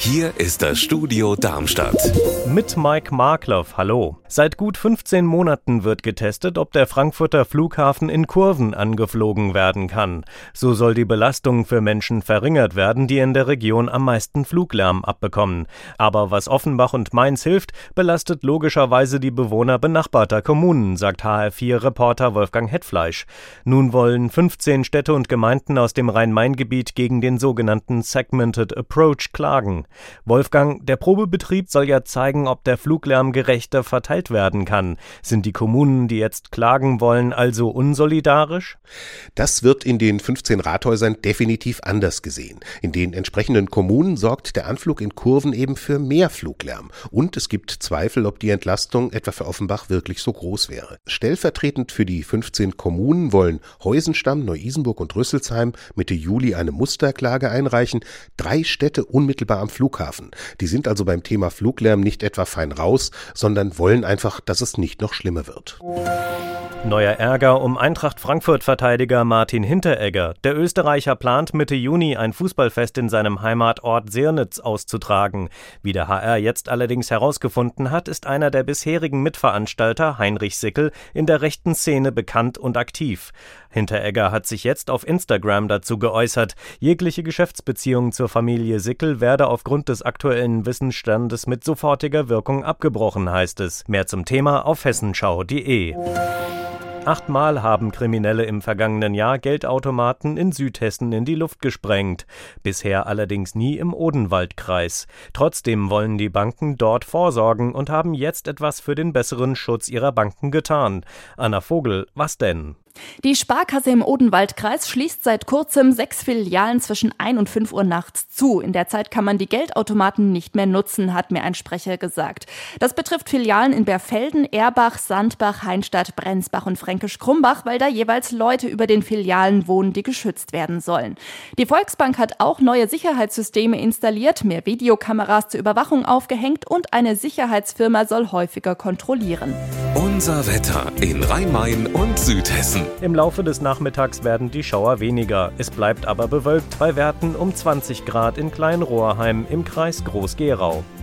Hier ist das Studio Darmstadt. Mit Mike Markloff, hallo. Seit gut 15 Monaten wird getestet, ob der Frankfurter Flughafen in Kurven angeflogen werden kann. So soll die Belastung für Menschen verringert werden, die in der Region am meisten Fluglärm abbekommen. Aber was Offenbach und Mainz hilft, belastet logischerweise die Bewohner benachbarter Kommunen, sagt HR4-Reporter Wolfgang Hetfleisch. Nun wollen 15 Städte und Gemeinden aus dem Rhein-Main-Gebiet gegen den sogenannten Segmented Approach klagen. Wolfgang, der Probebetrieb soll ja zeigen, ob der Fluglärm gerechter verteilt werden kann. Sind die Kommunen, die jetzt klagen wollen, also unsolidarisch? Das wird in den 15 Rathäusern definitiv anders gesehen. In den entsprechenden Kommunen sorgt der Anflug in Kurven eben für mehr Fluglärm. Und es gibt Zweifel, ob die Entlastung etwa für Offenbach wirklich so groß wäre. Stellvertretend für die 15 Kommunen wollen Heusenstamm, Neu-Isenburg und Rüsselsheim Mitte Juli eine Musterklage einreichen. 3 Städte unmittelbar am Flughafen. Die sind also beim Thema Fluglärm nicht etwa fein raus, sondern wollen einfach, dass es nicht noch schlimmer wird. Neuer Ärger um Eintracht-Frankfurt-Verteidiger Martin Hinteregger. Der Österreicher plant Mitte Juni ein Fußballfest in seinem Heimatort Sirnitz auszutragen. Wie der HR jetzt allerdings herausgefunden hat, ist einer der bisherigen Mitveranstalter, Heinrich Sickel, in der rechten Szene bekannt und aktiv. Hinteregger hat sich jetzt auf Instagram dazu geäußert. Jegliche Geschäftsbeziehung zur Familie Sickel werde aufgrund des aktuellen Wissensstandes mit sofortiger Wirkung abgebrochen, heißt es. Mehr zum Thema auf hessenschau.de. 8-mal haben Kriminelle im vergangenen Jahr Geldautomaten in Südhessen in die Luft gesprengt. Bisher allerdings nie im Odenwaldkreis. Trotzdem wollen die Banken dort vorsorgen und haben jetzt etwas für den besseren Schutz ihrer Banken getan. Anna Vogel, was denn? Die Sparkasse im Odenwaldkreis schließt seit kurzem 6 Filialen zwischen 1 und 5 Uhr nachts zu. In der Zeit kann man die Geldautomaten nicht mehr nutzen, hat mir ein Sprecher gesagt. Das betrifft Filialen in Berfelden, Erbach, Sandbach, Heinstadt, Brenzbach und Fränkisch-Krumbach, weil da jeweils Leute über den Filialen wohnen, die geschützt werden sollen. Die Volksbank hat auch neue Sicherheitssysteme installiert, mehr Videokameras zur Überwachung aufgehängt und eine Sicherheitsfirma soll häufiger kontrollieren. Unser Wetter in Rhein-Main und Südhessen. Im Laufe des Nachmittags werden die Schauer weniger. Es bleibt aber bewölkt bei Werten um 20 Grad in Kleinrohrheim im Kreis Groß-Gerau.